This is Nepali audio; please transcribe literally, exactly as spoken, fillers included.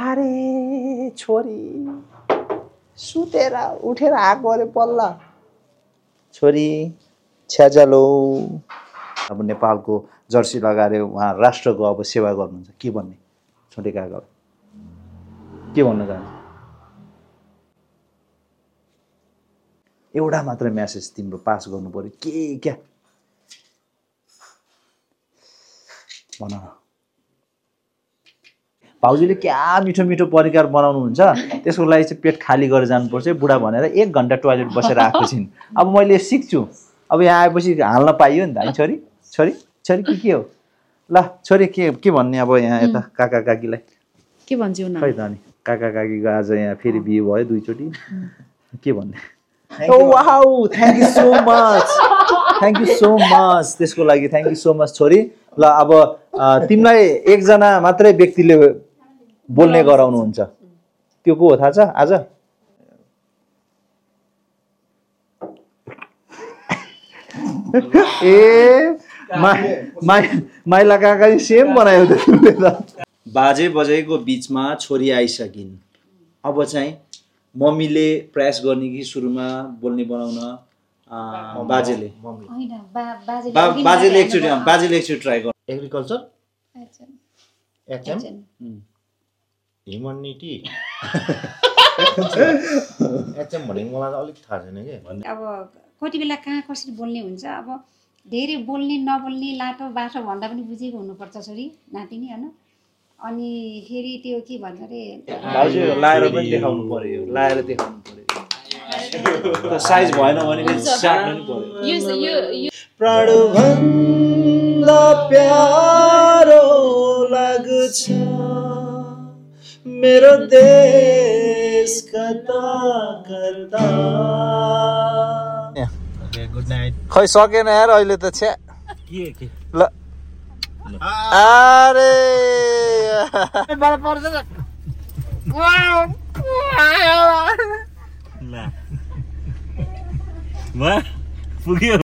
अरे छोरी सुतेर उठेर आएको अरे बल्ल छोरी छ्याजलो अब नेपालको जर्सी लगाएर उहाँ राष्ट्रको अब सेवा गर्नुहुन्छ के भन्ने छोटे काका के भन्न चाहन्छ एउटा मात्र मेसेज तिम्रो पास गर्नु पर्यो के क्या भन भाउजूले क्या मिठो मिठो परिकार बनाउनुहुन्छ त्यसको लागि चाहिँ पेट खाली गरेर जानुपर्छ बुढा भनेर एक घन्टा टोयलेट बसेर आएको छिन् अब मैले सिक्छु अब यहाँ आएपछि हाल्न पाइयो नि त है छोरी छोरी छोरी के के हो ल छोरी के के भन्ने अब यहाँ यता काका काकीलाई के भन्छु न खै त अनि काका काकीको आज यहाँ फेरि बिहे भयो दुईचोटि के भन्ने oh wow thank you so much thank you so much त्यसको लागि थ्याङ्क यू सो मच छोरी ल अब तिमीलाई एकजना मात्रै व्यक्तिले बोल्ने गराउनुहुन्छ त्यो को हो थाहा छ आज ए माइला काका सेम बनायो त बाजे बजेको बिचमा छोरी आइसकिन् अब चाहिँ मम्मीले प्रयास गर्ने कि सुरुमा बोल्ने बनाउन बाजेले बाजेले एकचोटि बाजेले एकचोटि ट्राई गर्नु एग्रिकल्चर एचएम ह्युमनिटी एचएम भनेको मलाई अलिक थाहा छैन कि अब कति बेला कहाँ कसरी बोल्ने हुन्छ अब धेरै बोल्ने नबोल्ने लाटो बाटो भन्दा पनि बुझेको हुनुपर्छ छोरी नातिनी होइन अनि फेरि त्यो के भन्छ अरे भाउजू लाएर पनि देखाउनु पर्यो लाएर देखाउनु पर्यो साइज भएन भने साट्नु नि पर्यो प्राणभन्दा प्यारो लाग्छ मेरो देश कता कता गुड नाइट खै सकेन यार अहिले त छ्या के के ल अरे बल पर्छ ल म पुग्यो